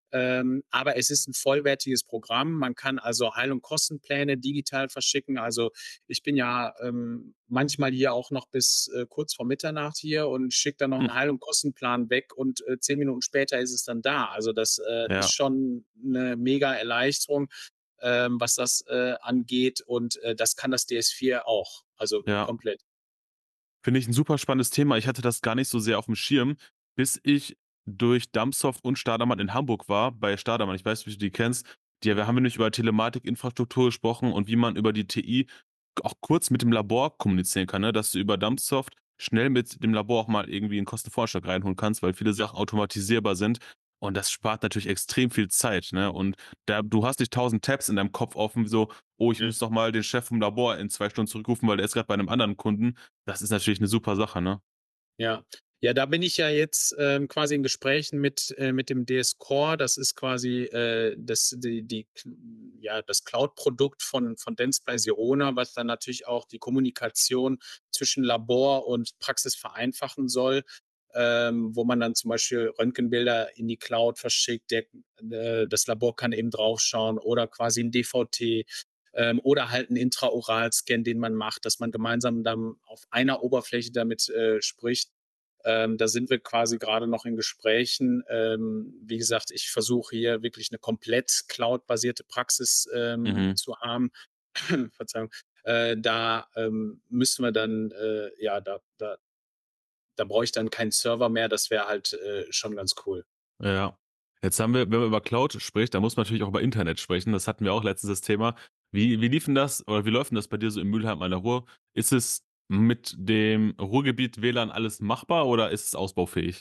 Ähm, aber es ist ein vollwertiges Programm. Man kann also Heil- und Kostenpläne digital verschicken. Also, ich bin ja, ähm, manchmal hier auch noch bis, äh, kurz vor Mitternacht hier und schicke dann noch Hm. einen Heil- und Kostenplan weg und, äh, zehn Minuten später ist es dann da. Also, das, äh, ist Ja, schon eine mega Erleichterung, ähm, was das, äh, angeht und, äh, das kann das D S vier auch, also ja. komplett. Finde ich ein super spannendes Thema. Ich hatte das gar nicht so sehr auf dem Schirm, bis ich durch Dumpsoft und Stadermann in Hamburg war. Bei Stadermann, ich weiß nicht, ob du die kennst. Die wir haben wir nämlich über Telematikinfrastruktur gesprochen und wie man über die T I auch kurz mit dem Labor kommunizieren kann, ne? Dass du über Dumpsoft schnell mit dem Labor auch mal irgendwie 'n Kostenvorschlag reinholen kannst, weil viele Ja. Sachen automatisierbar sind. Und das spart natürlich extrem viel Zeit, ne? Und da du hast nicht tausend Tabs in deinem Kopf offen, so: „Oh, ich Mhm. muss noch mal den Chef vom Labor in zwei Stunden zurückrufen, weil der ist grad bei 'nem anderen Kunden.“ Das ist natürlich 'ne super Sache, ne? Ja. Ja, da bin ich ja jetzt, ähm, quasi in Gesprächen mit äh, mit dem D S Core. Das ist quasi, äh, das die die ja, das Cloud-Produkt von von Dentsply Sirona, was dann natürlich auch die Kommunikation zwischen Labor und Praxis vereinfachen soll, ähm, wo man dann zum Beispiel Röntgenbilder in die Cloud verschickt. Der äh, das Labor kann eben draufschauen oder quasi 'n D V T, ähm, oder halt 'n Intraoral-Scan, den man macht, dass man gemeinsam dann auf einer Oberfläche damit, äh, spricht. Ähm, da sind wir quasi gerade noch in Gesprächen. Ähm, wie gesagt, ich versuche hier wirklich eine komplett cloudbasierte Praxis, ähm, Mhm. zu haben. Verzeihung. Äh, da, ähm, müssen wir dann, äh ja, da da da brauche ich dann keinen Server mehr. Das wäre halt, äh, schon ganz cool. Ja. Jetzt haben wir wenn man über Cloud spricht, dann muss man natürlich auch über Internet sprechen. Das hatten wir auch letztens das Thema. Wie wie lief 'n das oder wie läuft 'n das bei dir so in Mülheim an der Ruhr? Ist es mit dem Ruhrgebiet W L A N alles machbar oder ist es ausbaufähig?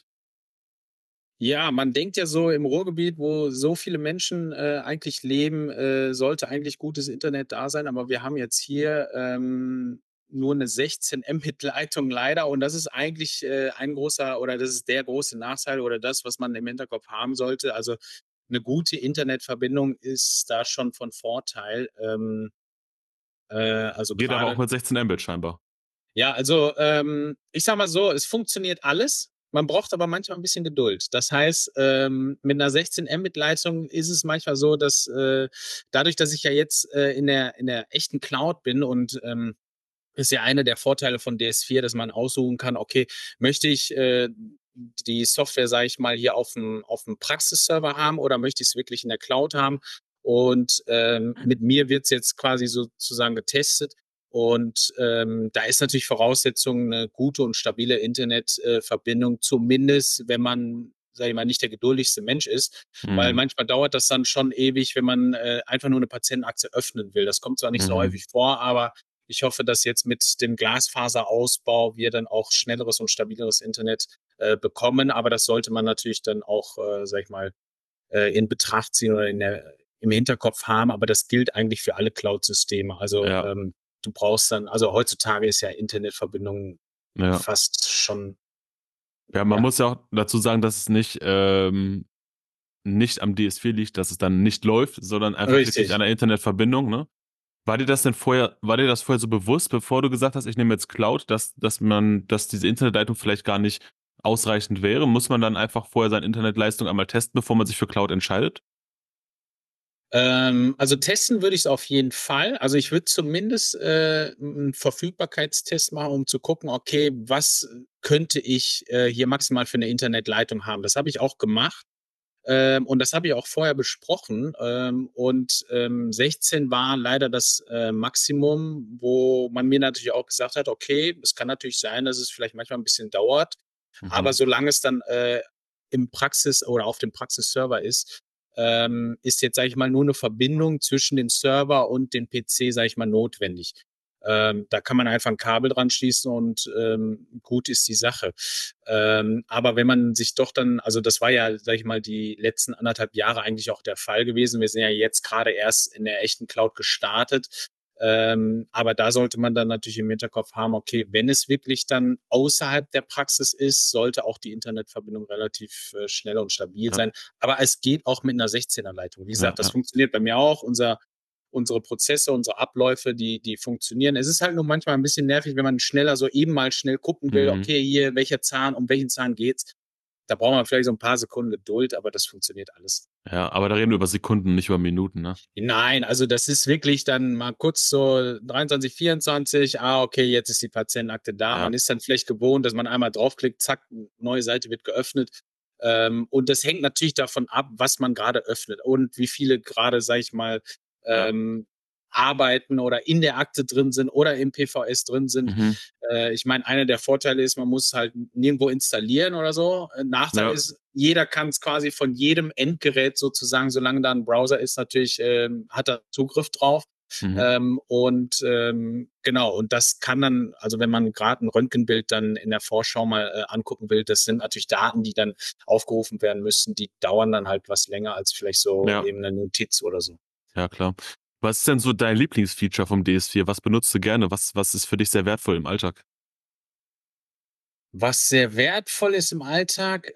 Ja, man denkt ja so, im Ruhrgebiet, wo so viele Menschen, äh, eigentlich leben, äh, sollte eigentlich gutes Internet da sein, aber wir haben jetzt hier, ähm, nur 'ne sechzehn Mbit-Leitung leider und das ist eigentlich, äh, ein großer oder das ist der große Nachteil oder das, was man im Hinterkopf haben sollte. Also, 'ne gute Internetverbindung ist da schon von Vorteil. Ähm, äh, also Geht aber auch grade mit sechzehn Mbit scheinbar. ja, also, ähm, ich sage mal so, es funktioniert alles. Man braucht aber manchmal ein bisschen Geduld. Das heißt, ähm, mit einer sechzehn Mbit-Leitung ist es manchmal so, dass, äh, dadurch, dass ich ja jetzt, äh, in der in der echten Cloud bin und, ähm, ist ja einer der Vorteile von D S vier, dass man aussuchen kann, okay, möchte ich, äh, die Software, sage ich mal, hier auf dem auf dem Praxisserver haben oder möchte ich es wirklich in der Cloud haben? Und, ähm, mit mir wird es jetzt quasi sozusagen getestet. Und, ähm, da ist natürlich Voraussetzung eine gute und stabile Internetverbindung, äh, Verbindung, zumindest wenn man, sage ich mal, nicht der geduldigste Mensch ist, weil Mhm. manchmal dauert das dann schon ewig, wenn man, äh, einfach nur eine Patientenakte öffnen will. Das kommt zwar nicht so Mhm. häufig vor, aber ich hoffe, dass jetzt mit dem Glasfaserausbau wir dann auch schnelleres und stabileres Internet, äh, bekommen. Aber das sollte man natürlich dann auch, äh, sage ich mal, äh, in Betracht ziehen oder in der im Hinterkopf haben. Aber das gilt eigentlich für alle Cloud-Systeme. Also, Ja, ähm, du brauchst dann also, heutzutage ist ja Internetverbindung ja. fast schon Ja, man ja, muss ja auch dazu sagen, dass es nicht, ähm nicht am D S vier liegt, dass es dann nicht läuft, sondern einfach wirklich richtig. an der Internetverbindung, ne? War dir das denn vorher war dir das vorher so bewusst, bevor du gesagt hast: „Ich nehme jetzt Cloud“, dass dass man dass diese Internetleitung vielleicht gar nicht ausreichend wäre? Muss man dann einfach vorher seine Internetleistung einmal testen, bevor man sich für Cloud entscheidet? Ähm, also testen würde ich es auf jeden Fall. Also, ich würde zumindest, äh, 'n Verfügbarkeitstest machen, um zu gucken, okay, was könnte ich, äh, hier maximal für eine Internetleitung haben? Das habe ich auch gemacht, ähm, und das habe ich auch vorher besprochen, ähm, und, ähm, sechzehn war leider das, äh, Maximum, wo man mir natürlich auch gesagt hat: „Okay, es kann natürlich sein, dass es vielleicht manchmal ein bisschen dauert, aber Mhm. solange es dann, äh, im Praxis oder auf dem Praxisserver ist, ähm, ist jetzt, sage ich mal, nur eine Verbindung zwischen dem Server und dem P C, sage ich mal, notwendig. Ähm, da kann man einfach ein Kabel dran schließen und, ähm, gut ist die Sache. Ähm, aber wenn man sich doch dann also, das war ja, sage ich mal, die letzten anderthalb Jahre eigentlich auch der Fall gewesen. Wir sind ja jetzt gerade erst in der echten Cloud gestartet. Ähm, aber da sollte man dann natürlich im Hinterkopf haben, okay, wenn es wirklich dann außerhalb der Praxis ist, sollte auch die Internetverbindung relativ, äh, schnell und stabil Ja, sein. Aber es geht auch mit einer sechzehner Leitung. Wie ja, gesagt, das ja. funktioniert bei mir auch. Unser unsere Prozesse, unsere Abläufe, die die funktionieren. Es ist halt nur manchmal ein bisschen nervig, wenn man schneller so eben mal schnell gucken will: Mhm. „Okay, hier, welcher Zahn um welchen Zahn geht's?“ Da braucht man vielleicht so ein paar Sekunden Geduld, aber das funktioniert alles. Ja, aber da reden wir über Sekunden, nicht über Minuten, ne? Nein, also das ist wirklich dann mal kurz so dreiundzwanzig, vierundzwanzig, ah, okay, jetzt ist die Patientenakte da. Ja. Man ist dann vielleicht gewohnt, dass man einmal draufklickt, zack, neue Seite wird geöffnet. Ähm, und das hängt natürlich davon ab, was man gerade öffnet und wie viele gerade, sage ich mal, Ja. ähm, Arbeiten oder in der Akte drin sind oder im P V S drin sind. Mhm. Äh, ich meine, einer der Vorteile ist, man muss halt nirgendwo installieren oder so. Äh, Nachteil Ja. ist, jeder kann es quasi von jedem Endgerät sozusagen, solange da ein Browser ist, natürlich ähm, hat er Zugriff drauf. Mhm. Ähm, und ähm, genau, und das kann dann, also wenn man gerade ein Röntgenbild dann in der Vorschau mal äh, angucken will, das sind natürlich Daten, die dann aufgerufen werden müssen, die dauern dann halt was länger als vielleicht so Ja. eben eine Notiz oder so. Ja, klar. Was ist denn so dein Lieblingsfeature vom D S vier? Was benutzt du gerne? Was was ist für dich sehr wertvoll im Alltag? Was sehr wertvoll ist im Alltag,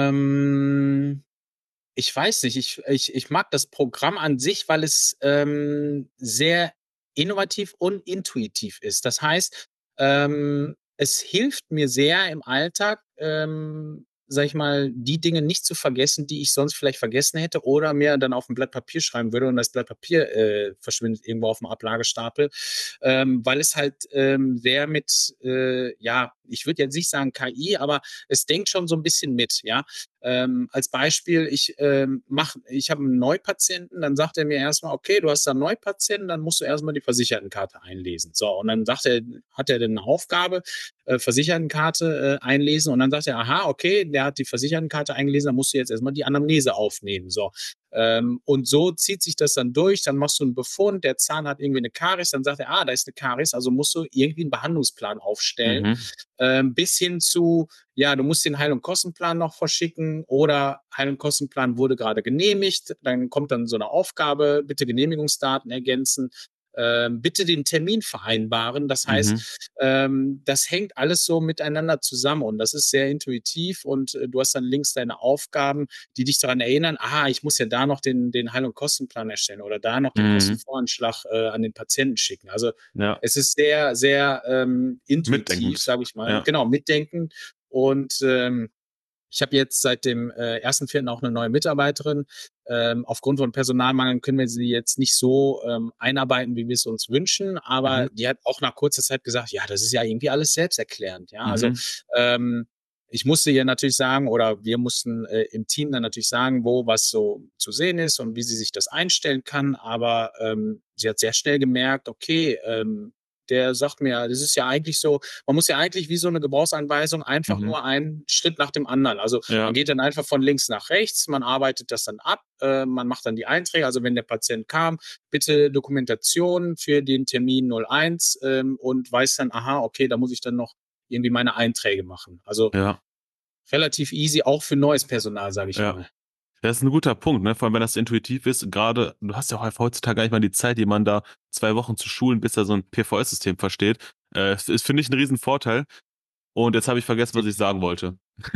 ähm, ich weiß nicht, ich ich ich mag das Programm an sich, weil es, ähm, sehr innovativ und intuitiv ist. Das heißt, ähm, es hilft mir sehr im Alltag, ähm, sage ich mal, die Dinge nicht zu vergessen, die ich sonst vielleicht vergessen hätte oder mir dann auf 'n Blatt Papier schreiben würde und das Blatt Papier, äh, verschwindet irgendwo aufm Ablagestapel, ähm, weil es halt, ähm, sehr mit, äh, ja, ich würde jetzt nicht sagen K I, aber es denkt schon so 'n bisschen mit, ja? Ähm, als Beispiel, ich ähm, mache ich habe einen Neupatienten, dann sagt er mir erstmal, okay, du hast da einen Neupatienten, dann musst du erstmal die Versichertenkarte einlesen. So, und dann sagt er, hat er dann eine Aufgabe, äh, Versichertenkarte äh, einlesen und dann sagt er, aha, okay, der hat die Versichertenkarte eingelesen, dann musst du jetzt erstmal die Anamnese aufnehmen. So. Ähm, und so zieht sich das dann durch, dann machst du einen Befund, der Zahn hat irgendwie eine Karies, dann sagt er, ah, da ist eine Karies, also musst du irgendwie einen Behandlungsplan aufstellen, Mhm. ähm, bis hin zu, ja, du musst den Heil- und Kostenplan noch verschicken oder Heil- und Kostenplan wurde gerade genehmigt. Dann kommt dann so eine Aufgabe, bitte Genehmigungsdaten ergänzen, ähm, bitte den Termin vereinbaren. Das Mhm. heißt, ähm, das hängt alles so miteinander zusammen und das ist sehr intuitiv und äh, du hast dann links deine Aufgaben, die dich daran erinnern, ah, ich muss ja da noch den, den Heil- und Kostenplan erstellen oder da noch den Mhm. Kostenvoranschlag äh, an den Patienten schicken. Also Ja. es ist sehr, sehr ähm, intuitiv, Mitdenkend. sage ich mal. Ja. Genau, mitdenken. Und ähm, ich habe jetzt seit dem äh, ersten Vierten auch eine neue Mitarbeiterin. Ähm, aufgrund von Personalmangel können wir sie jetzt nicht so ähm, einarbeiten, wie wir es uns wünschen. Mhm. Aber die hat auch nach kurzer Zeit gesagt, ja, das ist ja irgendwie alles selbsterklärend. Ja, also Mhm. ähm, ich musste ihr natürlich sagen, oder wir mussten äh, im Team dann natürlich sagen, wo was so zu sehen ist und wie sie sich das einstellen kann. Aber ähm, sie hat sehr schnell gemerkt, okay, ähm, der sagt mir, das ist ja eigentlich so, man muss ja eigentlich wie so eine Gebrauchsanweisung einfach Mhm. nur einen Schritt nach dem anderen. Also man Ja. geht dann einfach von links nach rechts, man arbeitet das dann ab, äh, man macht dann die Einträge. Also wenn der Patient kam, bitte Dokumentation für den Termin null eins ähm, und weiß dann, aha, okay, da muss ich dann noch irgendwie meine Einträge machen. Also Ja. relativ easy, auch für neues Personal, sage ich Ja. mal. Das ist ein guter Punkt, ne? Vor allem, wenn das intuitiv ist. Gerade du hast ja auch einfach heutzutage gar nicht mal die Zeit, jemanden da zwei Wochen zu schulen, bis er so 'n P V S-System versteht. Äh, es ist, finde ich, 'n Riesenvorteil. Und jetzt habe ich vergessen, was ich sagen wollte.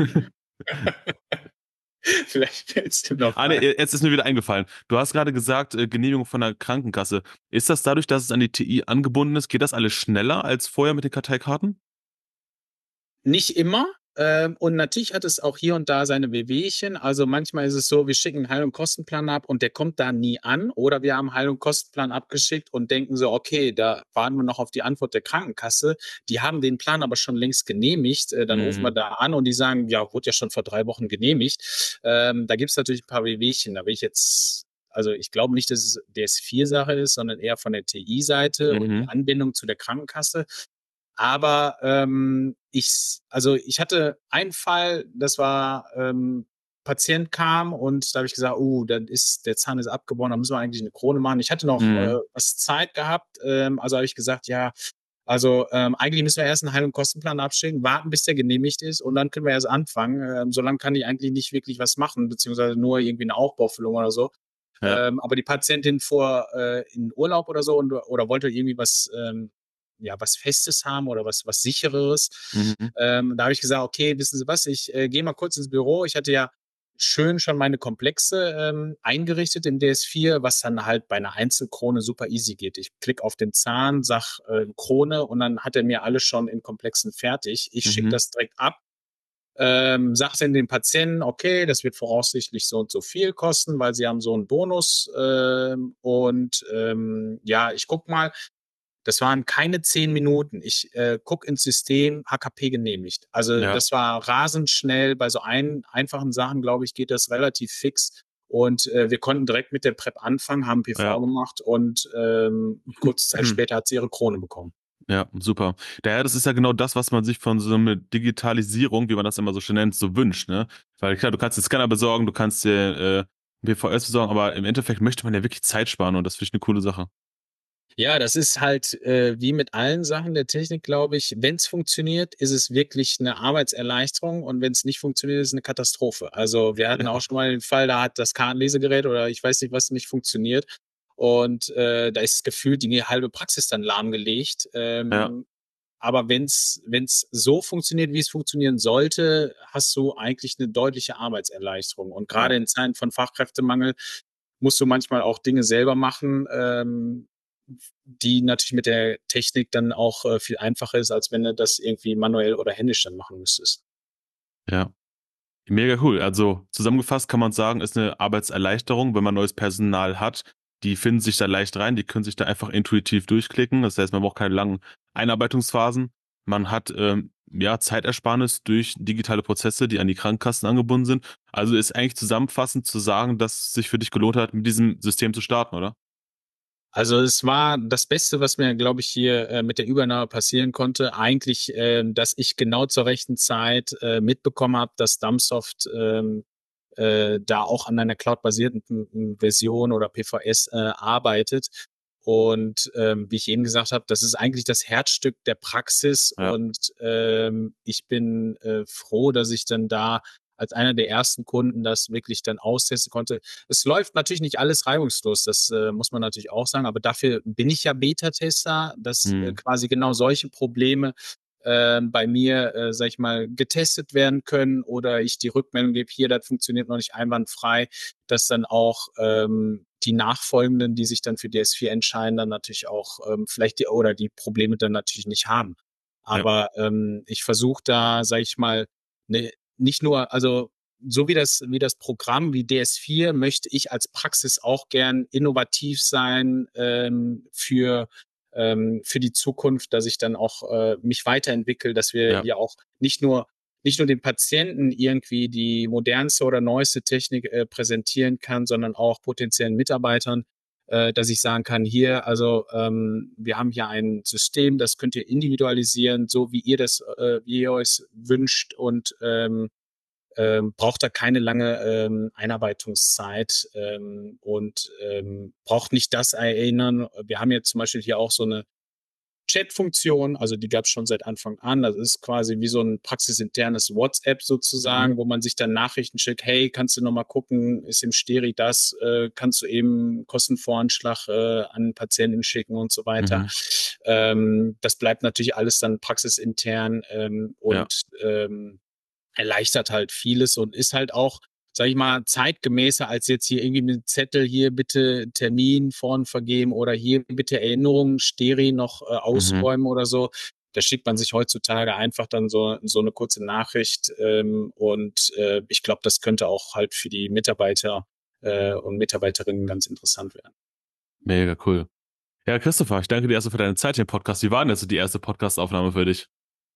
Vielleicht fällt es dir noch Ah, ne, ein. jetzt ist mir wieder eingefallen. Du hast gerade gesagt, äh, Genehmigung von der Krankenkasse. Ist das dadurch, dass es an die T I angebunden ist, geht das alles schneller als vorher mit den Karteikarten? Nicht immer. Ähm, und natürlich hat es auch hier und da seine Wehwehchen. Also manchmal ist es so, wir schicken einen Heil- und Kostenplan ab und der kommt da nie an. Oder wir haben einen Heil- und Kostenplan abgeschickt und denken so, okay, da warten wir noch auf die Antwort der Krankenkasse. Die haben den Plan aber schon längst genehmigt. Äh, dann rufen wir Mhm. da an und die sagen, ja, wurde ja schon vor drei Wochen genehmigt. Ähm, da gibt es natürlich ein paar Wehwehchen. Da will ich jetzt, also ich glaube nicht, dass es D S vier Sache ist, sondern eher von der T I-Seite und die Mhm. Anbindung zu der Krankenkasse. Aber ähm, ich, also ich hatte einen Fall, das war, ähm, Patient kam und da habe ich gesagt, uh, dann ist der Zahn ist abgebrochen, da müssen wir eigentlich eine Krone machen. Ich hatte noch äh, Mhm. was Zeit gehabt, ähm, also habe ich gesagt, ja, also ähm, eigentlich müssen wir erst einen Heil- und Kostenplan abschicken, warten, bis der genehmigt ist und dann können wir erst anfangen. Ähm, solange kann ich eigentlich nicht wirklich was machen, beziehungsweise nur irgendwie eine Aufbaufüllung oder so. Ja. Ähm, aber die Patientin fuhr äh, in Urlaub oder so und, oder wollte irgendwie was, ähm, ja, was Festes haben oder was, was Sichereres. Mhm. Ähm, da habe ich gesagt, okay, wissen Sie was, ich äh, gehe mal kurz ins Büro. Ich hatte ja schön schon meine Komplexe ähm, eingerichtet im D S vier, was dann halt bei einer Einzelkrone super easy geht. Ich klicke auf den Zahn, sag äh, Krone und dann hat er mir alles schon in Komplexen fertig. Ich schicke Mhm. das direkt ab ähm, sage dann dem Patienten: „Okay, das wird voraussichtlich so und so viel kosten, weil Sie haben so einen Bonus, ähm, und, ähm, ja, ich gucke mal.“ Das waren keine zehn Minuten. Ich, äh, gucke ins System, H K P genehmigt. Also, Ja, das war rasend schnell. Bei so ein einfachen Sachen, glaube ich, geht das relativ fix. Und, äh, wir konnten direkt mit der Prep anfangen, haben P V ja. gemacht und, ähm, kurze Zeit später hat sie ihre Krone bekommen. Ja, super. Daher, das ist ja genau das, was man sich von so 'ne Digitalisierung, wie man das immer so schön nennt, so wünscht, ne? Weil klar, du kannst dir Scanner besorgen, du kannst dir, äh, P V S besorgen, aber im Endeffekt möchte man ja wirklich Zeit sparen und das finde ich 'ne coole Sache. Ja, das ist halt, äh, wie mit allen Sachen der Technik, glaube ich. Wenn es funktioniert, ist es wirklich eine Arbeitserleichterung und wenn es nicht funktioniert, ist es eine Katastrophe. Also, wir hatten auch Ja, schon mal den Fall, da hat das Kartenlesegerät oder ich weiß nicht was nicht funktioniert und, äh, da ist gefühlt die halbe Praxis dann lahmgelegt. ja, Ähm, aber wenn's wenn's so funktioniert, wie es funktionieren sollte, hast du eigentlich eine deutliche Arbeitserleichterung. Und ja, gerade in Zeiten von Fachkräftemangel musst du manchmal auch Dinge selber machen, ähm, die natürlich mit der Technik dann auch, äh, viel einfacher ist, als wenn du das irgendwie manuell oder händisch dann machen müsstest. ja. Mega cool. Also, zusammengefasst kann man sagen, ist 'ne Arbeitserleichterung, wenn man neues Personal hat. Die finden sich da leicht rein, die können sich da einfach intuitiv durchklicken. Das heißt, man braucht keine langen Einarbeitungsphasen. Man hat, ähm, ja, Zeitersparnis durch digitale Prozesse, die an die Krankenkassen angebunden sind. Also, ist eigentlich zusammenfassend zu sagen, dass es sich für dich gelohnt hat, mit diesem System zu starten, oder? Also, es war das Beste, was mir, glaube ich, hier, äh, mit der Übernahme passieren konnte. Eigentlich, ähm, dass ich genau zur rechten Zeit, äh, mitbekommen habe, dass Dumpsoft, ähm, äh, da auch an einer cloudbasierten m m Version oder P V S, äh, arbeitet. Und, ähm, wie ich eben gesagt habe, das ist eigentlich das Herzstück der Praxis Ja, und, ähm, ich bin, äh, froh, dass ich dann da als einer der ersten Kunden das wirklich dann austesten konnte. Es läuft natürlich nicht alles reibungslos, das, äh, muss man natürlich auch sagen, aber dafür bin ich ja Beta-Tester, dass, äh, mhm, quasi genau solche Probleme, ähm, bei mir, äh, sage ich mal, getestet werden können oder ich die Rückmeldung gebe: „Hier, das funktioniert noch nicht einwandfrei“, dass dann auch, ähm, die Nachfolgenden, die sich dann für D S vier entscheiden, dann natürlich auch, ähm, vielleicht die oder die Probleme dann natürlich nicht haben. ja, Aber, ähm, ich versuche da, sage ich mal, 'ne nicht nur also so wie das wie das Programm wie D S vier möchte ich als Praxis auch gern innovativ sein, ähm, für ähm, für die Zukunft, dass ich dann auch, äh, mich weiterentwickle, dass wir ja, ja auch nicht nur nicht nur den Patienten irgendwie die modernste oder neueste Technik, äh, präsentieren kann, sondern auch potenziellen Mitarbeitern, äh, dass ich sagen kann: „Hier, also, ähm, wir haben hier ein System, das könnt ihr individualisieren, so wie ihr das äh, wie ihr euch wünscht und, ähm, ähm, braucht da keine lange, ähm, Einarbeitungszeit, ähm, und, ähm, braucht nicht das erinnern. Wir haben jetzt zum Beispiel hier auch so eine Chat-Funktion, also die gab es schon seit Anfang an. Das ist quasi wie so ein praxisinternes WhatsApp mhm, sozusagen, wo man sich dann Nachrichten schickt: „Hey, kannst du noch mal gucken, ist im Steri das, äh, kannst du eben Kostenvoranschlag, äh, an Patienten schicken“ und so weiter. mhm, Ähm, das bleibt natürlich alles dann praxisintern, ähm, ja, und, ähm erleichtert halt vieles und ist halt auch, sage ich mal, zeitgemäßer als jetzt hier irgendwie mit Zettel, hier bitte Termin vorn vergeben oder hier bitte Erinnerungen, Steri noch, äh, mhm, ausräumen oder so. Da schickt man sich heutzutage einfach dann so so eine kurze Nachricht, ähm, und, äh, ich glaube, das könnte auch halt für die Mitarbeiter, äh, und Mitarbeiterinnen ganz interessant werden. mega cool. Ja, Christopher, ich danke dir erst mal für deine Zeit hier im Podcast. Wie war denn jetzt so die erste Podcastaufnahme für dich?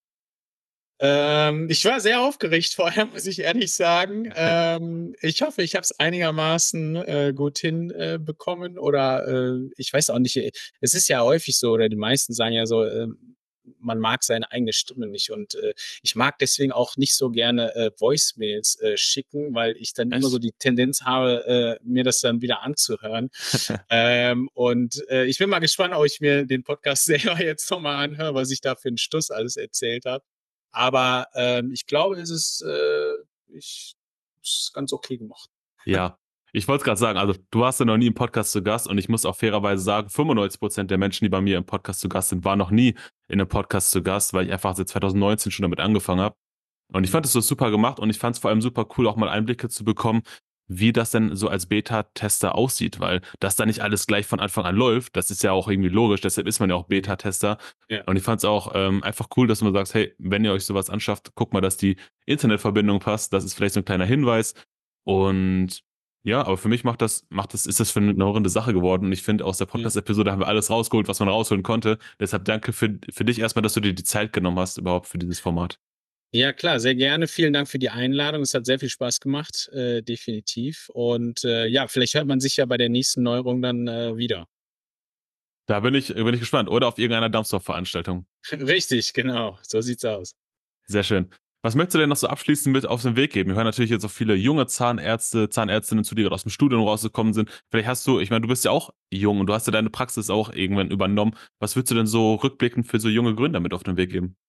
Ähm, ich war sehr aufgeregt vorher, muss ich ehrlich sagen. Ähm, ich hoffe, ich habe es einigermaßen, äh, gut hinbekommen äh, bekommen oder, äh, ich weiß auch nicht, äh, es ist ja häufig so oder die meisten sagen ja so, ähm, man mag seine eigene Stimme nicht und, äh, ich mag deswegen auch nicht so gerne, äh, Voicemails, äh, schicken, weil ich dann immer so Echt? die Tendenz habe, äh, mir das dann wieder anzuhören. Ähm, und, äh, ich bin mal gespannt, ob ich mir den Podcast selber jetzt noch mal anhöre, was ich da für 'n Stuss alles erzählt habe. Aber, ähm, ich glaube, es ist, äh ich ist ganz okay gemacht. Ja, ich wollte es grad sagen, also, du warst ja noch nie im Podcast zu Gast und ich muss auch fairerweise sagen, fünfundneunzig Prozent der Menschen, die bei mir im Podcast zu Gast sind, waren noch nie in 'nem Podcast zu Gast, weil ich einfach seit zwanzig neunzehn schon damit angefangen habe. Und ich fand, das so super gemacht und ich fand es vor allem super cool, auch mal Einblicke zu bekommen, wie das denn so als Beta-Tester aussieht, weil dass da nicht alles gleich von Anfang an läuft, das ist ja auch irgendwie logisch, deshalb ist man ja auch Beta-Tester. Ja. Und ich fand es auch ähm, einfach cool, dass man sagt, hey, wenn ihr euch sowas anschafft, guckt mal, dass die Internetverbindung passt. Das ist vielleicht so ein kleiner Hinweis. Und ja, aber für mich macht das, macht das, ist das für eine runde Sache geworden. Und ich finde, aus der Ja. Podcast-Episode haben wir alles rausgeholt, was man rausholen konnte. Deshalb danke für, für dich erstmal, dass du dir die Zeit genommen hast, überhaupt für dieses Format. Ja, klar, sehr gerne. Vielen Dank für die Einladung. Es hat sehr viel Spaß gemacht, äh, definitiv. Und äh, ja, vielleicht hört man sich ja bei der nächsten Neuerung dann äh, wieder. Da bin ich, bin ich gespannt. Oder auf irgendeiner Dampfdorf-Veranstaltung. Richtig, genau. So sieht's aus. Sehr schön. Was möchtest du denn noch so abschließend mit auf den Weg geben? Wir hören natürlich jetzt auch viele junge Zahnärzte, Zahnärztinnen zu, die gerade aus dem Studium rausgekommen sind. Vielleicht hast du, ich meine, du bist ja auch jung und du hast ja deine Praxis auch irgendwann übernommen. Was würdest du denn so rückblickend für so junge Gründer mit auf den Weg geben?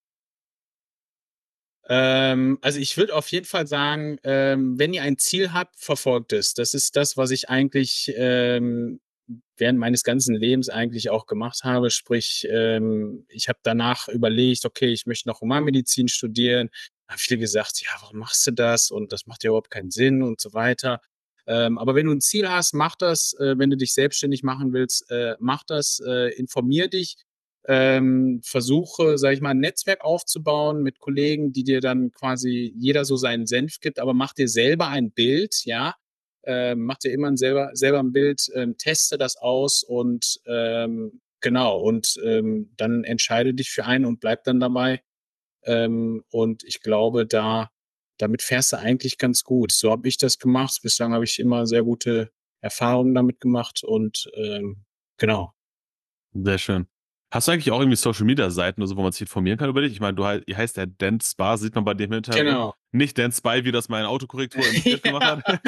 Ähm, also ich würde auf jeden Fall sagen, ähm, wenn ihr ein Ziel habt, verfolgt es. Das ist das, was ich eigentlich ähm, während meines ganzen Lebens eigentlich auch gemacht habe. Sprich, ähm, ich habe danach überlegt, okay, ich möchte noch Humanmedizin studieren. Da haben viele gesagt, ja, warum machst du das? Und das macht ja überhaupt keinen Sinn und so weiter. Ähm, aber wenn du ein Ziel hast, mach das. Äh, wenn du dich selbstständig machen willst, äh, mach das. Äh, informier dich. Ähm, versuche, sage ich mal, ein Netzwerk aufzubauen mit Kollegen, die dir dann quasi jeder so seinen Senf gibt, aber mach dir selber ein Bild, ja, ähm, mach dir immer ein selber, selber ein Bild, ähm, teste das aus und ähm, genau, und ähm, dann entscheide dich für einen und bleib dann dabei. Ähm, und ich glaube, da, damit fährst du eigentlich ganz gut. So habe ich das gemacht. Bislang habe ich immer sehr gute Erfahrungen damit gemacht und ähm, genau. Sehr schön. Hast du eigentlich auch irgendwie Social Media Seiten oder so, wo man sich informieren kann über dich? Ich meine, du hei- ihr heißt ja Dance Spa, sieht man bei dir im Hintergrund. Genau. Nicht Dance Spy, wie das meine Autokorrektur im Skript gemacht Ja. hat.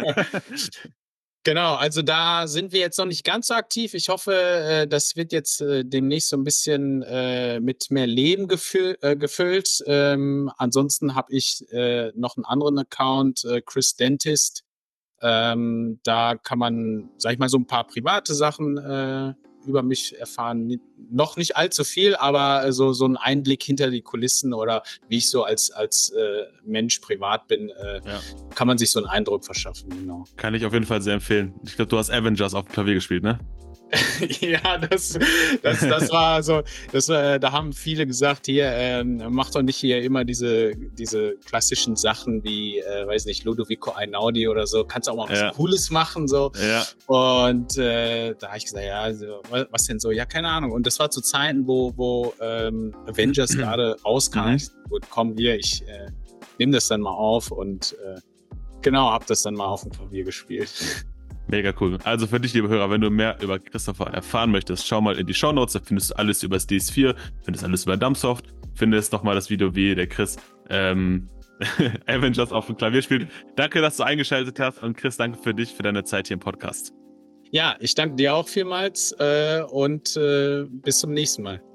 Genau, also da sind wir jetzt noch nicht ganz so aktiv. Ich hoffe, äh, das wird jetzt äh, demnächst so ein bisschen äh, mit mehr Leben gefü äh, gefüllt. Ähm, ansonsten habe ich äh, noch einen anderen Account, äh, Chris Dentist. Ähm, da kann man, sag ich mal, so ein paar private Sachen äh, über mich erfahren. Ni- Noch nicht allzu viel, aber so, so ein Einblick hinter die Kulissen oder wie ich so als, als äh, Mensch privat bin, äh, Ja, kann man sich so einen Eindruck verschaffen, genau. kann ich auf jeden Fall sehr empfehlen. Ich glaube, du hast Avengers auf dem Klavier gespielt, ne? Ja, das, das, das war so, das, äh, da haben viele gesagt, hier, ähm, mach doch nicht hier immer diese, diese klassischen Sachen wie, äh, weiß nicht, Ludovico Einaudi oder so, kannst auch mal was Ja. Cooles machen, so. Ja. Und äh, da habe ich gesagt, ja, so, was, was denn so? Ja, keine Ahnung. Und das war zu Zeiten, wo, wo ähm, Avengers gerade rauskam. Mhm. Ich, gut, komm hier, ich äh, nehme das dann mal auf und äh, genau, habe das dann mal auf dem Klavier gespielt. Mega cool. Also für dich, liebe Hörer, wenn du mehr über Christopher erfahren möchtest, schau mal in die Shownotes, da findest du alles über das D S vier, findest alles über Dumpsoft, findest nochmal das Video, wie der Chris ähm, Avengers auf dem Klavier spielt. Danke, dass du eingeschaltet hast und Chris, danke für dich, für deine Zeit hier im Podcast. Ja, ich danke dir auch vielmals äh, und äh, bis zum nächsten Mal.